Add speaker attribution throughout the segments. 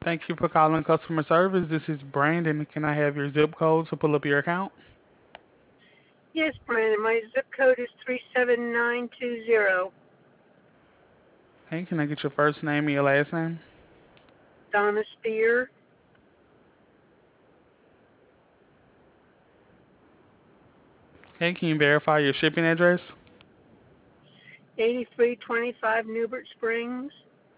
Speaker 1: Thank you for calling customer service. This is Brandon. Can I have your zip code to pull up your account?
Speaker 2: Yes, Brandon. My zip code is 37920.
Speaker 1: Hey, can I get your first name and your last name?
Speaker 2: Donna Spear.
Speaker 1: Hey, can you verify your shipping address?
Speaker 2: 8325 Newbert Springs.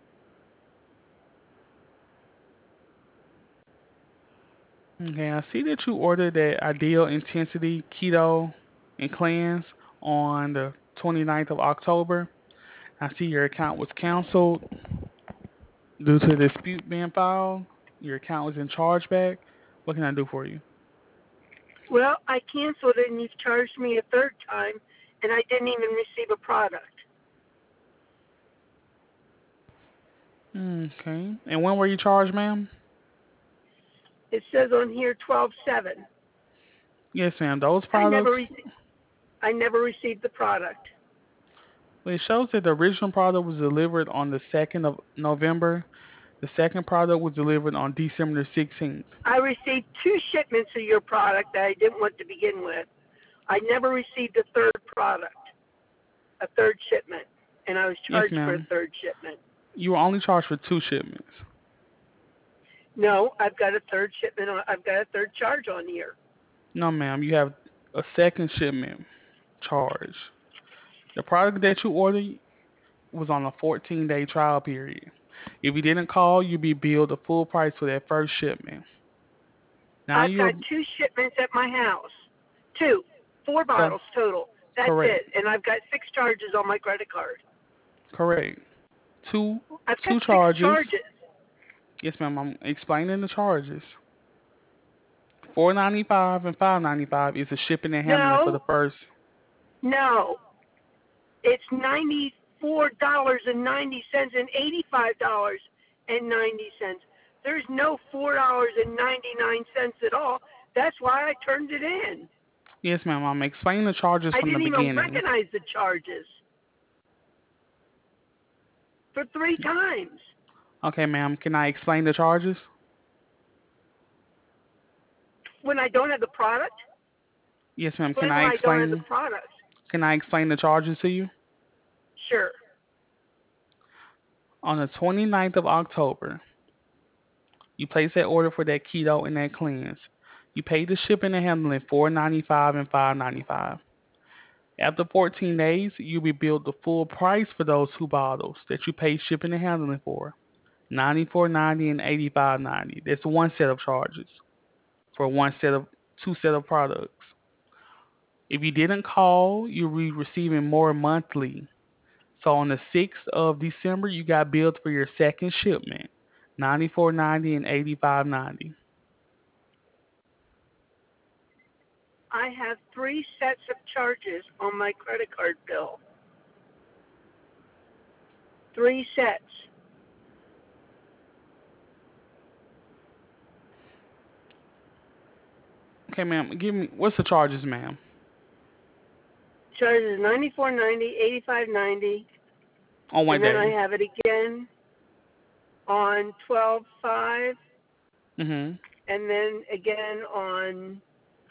Speaker 1: Okay, I see that you ordered that Ideal Intensity Keto and Cleanse on the 29th of October. I see your account was canceled due to a dispute being filed. Your account was in chargeback. What can I do for you?
Speaker 2: Well, I canceled it and you've charged me a third time, and I didn't even receive a product.
Speaker 1: Okay. And when were you charged, ma'am?
Speaker 2: It says on here 12/7.
Speaker 1: Yes, ma'am. Those
Speaker 2: I never
Speaker 1: products.
Speaker 2: received. I never received the product.
Speaker 1: Well, it shows that the original product was delivered on the 2nd of November. The second product was delivered on December the 16th.
Speaker 2: I received two shipments of your product that I didn't want to begin with. I never received a third product, a third shipment, and I was
Speaker 1: Yes,
Speaker 2: charged for a
Speaker 1: ma'am.
Speaker 2: third shipment.
Speaker 1: You were only charged for two shipments.
Speaker 2: No, I've got a third shipment. I've got a third charge on here.
Speaker 1: No, ma'am. You have a second shipment charge. The product that you ordered was on a 14-day trial period. If you didn't call, you'd be billed the full price for that first shipment. Now
Speaker 2: I've got
Speaker 1: you're
Speaker 2: two shipments at my house. Two, four
Speaker 1: co-
Speaker 2: bottles total. That's
Speaker 1: correct.
Speaker 2: it. And I've got six charges on my credit card.
Speaker 1: Correct. Two
Speaker 2: I've got
Speaker 1: two
Speaker 2: six
Speaker 1: charges.
Speaker 2: charges.
Speaker 1: Yes, ma'am. I'm explaining the charges. 495 and 595 is the shipping and handling for
Speaker 2: No,
Speaker 1: the first.
Speaker 2: no. It's $94.90 and $85.90. There's no $4.99 at all. That's why I turned it in.
Speaker 1: Yes, ma'am. I'm explaining the charges
Speaker 2: I
Speaker 1: from the
Speaker 2: didn't even
Speaker 1: beginning.
Speaker 2: recognize the charges for three times.
Speaker 1: Okay, ma'am. Can I explain the charges?
Speaker 2: When I don't have the product?
Speaker 1: Yes, ma'am. Can
Speaker 2: Explain
Speaker 1: I
Speaker 2: why I don't have the
Speaker 1: explain?
Speaker 2: product.
Speaker 1: Can I explain the charges to you?
Speaker 2: Sure.
Speaker 1: On the 29th of October, you placed that order for that keto and that cleanse. You paid the shipping and handling 495 and 595. After 14 days, you'll be billed the full price for those two bottles that you paid shipping and handling for. 94.90 and 85.90. That's one set of charges for one set of two set of products. If you didn't call, you'll be receiving more monthly. So on the 6th of December, you got billed for your second shipment, 94.90 and 85.90.
Speaker 2: I have three sets of charges on my credit card bill. Three sets.
Speaker 1: Okay, ma'am, give me what's the charges, ma'am?
Speaker 2: Charges 94.90, 85.90,
Speaker 1: On what
Speaker 2: and then I
Speaker 1: day?
Speaker 2: have it again on 12/5,
Speaker 1: Mhm.
Speaker 2: and then again on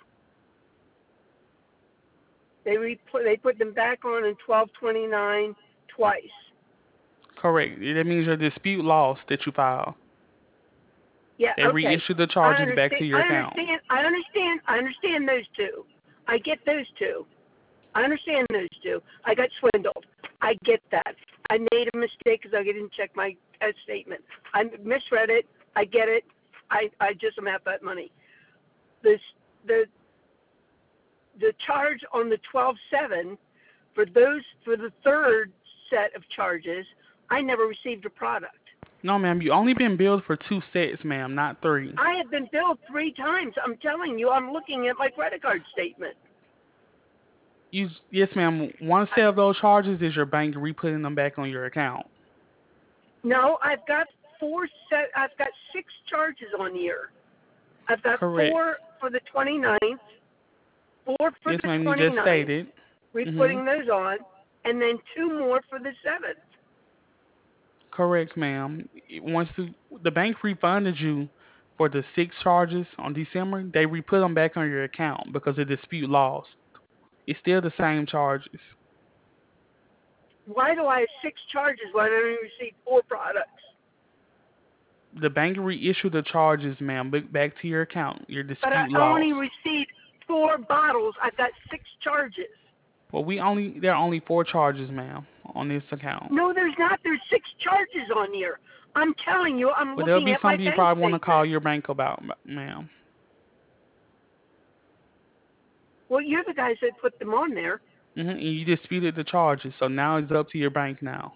Speaker 2: they put them back on 12/29 twice.
Speaker 1: Correct. That means your dispute loss that you filed.
Speaker 2: Yeah,
Speaker 1: They
Speaker 2: okay.
Speaker 1: reissued the
Speaker 2: I
Speaker 1: charges back
Speaker 2: understand.
Speaker 1: to your
Speaker 2: I
Speaker 1: account.
Speaker 2: understand. I understand. I understand those two. I get those two. I understand those two. I got swindled. I get that. I made a mistake because I didn't check my statement. I misread it. I get it. I just am out that money. This the the charge on the 12/7 for the third set of charges. I never received a product.
Speaker 1: No, ma'am, you only been billed for two sets, ma'am, not three.
Speaker 2: I have been billed three times. I'm telling you. I'm looking at my credit card statement.
Speaker 1: Yes, ma'am. One set of those charges is your bank re-putting them back on your account.
Speaker 2: No, I've got I've got six charges on here. I've got
Speaker 1: Correct.
Speaker 2: four for the 29th, four for
Speaker 1: Yes,
Speaker 2: the
Speaker 1: ma'am. You just
Speaker 2: 29th,
Speaker 1: stated. Mhm.
Speaker 2: re-putting those on, and then two more for the 7th.
Speaker 1: Correct, ma'am. Once the bank refunded you for the six charges on December, they re-put them back on your account because the dispute lost. It's still the same charges.
Speaker 2: Why do I have 6 charges when I only received 4 products?
Speaker 1: The bank reissued the charges, ma'am, back to your account. Your
Speaker 2: But I
Speaker 1: dispute
Speaker 2: only
Speaker 1: lost.
Speaker 2: received 4 bottles. I've got 6 charges.
Speaker 1: Well, there are only four charges, ma'am, on this account.
Speaker 2: No, there's not. There's 6 charges on here. I'm telling you, I'm
Speaker 1: But there'll
Speaker 2: looking
Speaker 1: be
Speaker 2: at my
Speaker 1: something you
Speaker 2: bank
Speaker 1: probably want to call
Speaker 2: statement.
Speaker 1: your bank about, ma'am.
Speaker 2: Well, you're the guys that put them on there.
Speaker 1: And you disputed the charges, so now it's up to your bank now.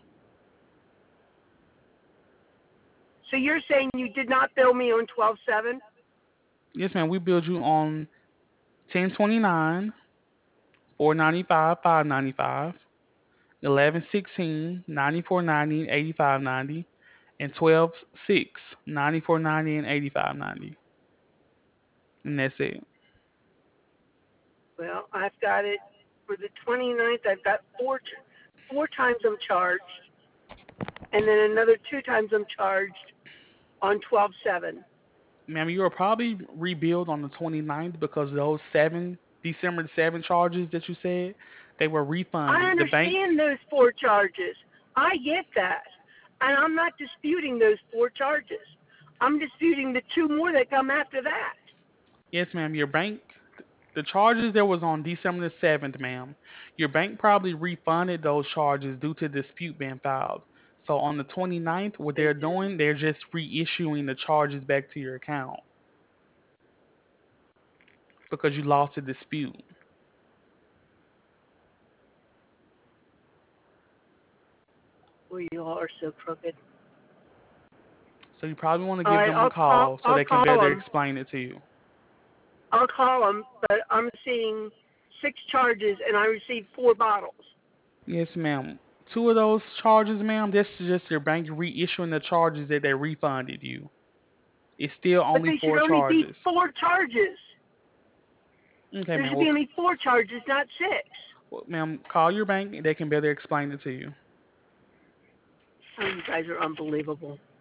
Speaker 2: So you're saying you did not bill me on 12/7?
Speaker 1: Yes, ma'am. We billed you on 10/29, 495, 595, 11/16, 94.90, 85.90, and 12/6, 94.90 and 85.90. And that's it.
Speaker 2: Well, I've got it for the 29th. I've got four times I'm charged, and then another 2 times I'm charged on 12/7.
Speaker 1: Ma'am, you were probably rebilled on the 29th because those seven December 7 charges that you said, they were
Speaker 2: I
Speaker 1: refunded. The bank,
Speaker 2: understand those 4 charges. I get that. And I'm not disputing those 4 charges. I'm disputing the 2 more that come after that.
Speaker 1: yes, ma'am, your bank, the charges that was on December the 7th, ma'am, your bank probably refunded those charges due to dispute being filed. So on the 29th, what
Speaker 2: They
Speaker 1: they're
Speaker 2: didn't.
Speaker 1: doing, they're just reissuing the charges back to your account because you lost a dispute.
Speaker 2: Well, you all are so crooked.
Speaker 1: So you probably want to
Speaker 2: All
Speaker 1: give
Speaker 2: right,
Speaker 1: them a call so
Speaker 2: I'll
Speaker 1: they can
Speaker 2: call
Speaker 1: better
Speaker 2: them.
Speaker 1: explain it to you.
Speaker 2: I'll call them, but I'm seeing 6 charges and I received 4 bottles.
Speaker 1: Yes, ma'am. Two of those charges, ma'am, that's just your bank reissuing the charges that they refunded you. It's still
Speaker 2: But
Speaker 1: only
Speaker 2: they should
Speaker 1: four
Speaker 2: only be
Speaker 1: charges.
Speaker 2: 4 charges.
Speaker 1: Okay,
Speaker 2: There
Speaker 1: ma'am.
Speaker 2: should be
Speaker 1: Well,
Speaker 2: only 4 charges, not 6.
Speaker 1: ma'am, call your bank and they can better explain it to you.
Speaker 2: Oh, you guys are unbelievable.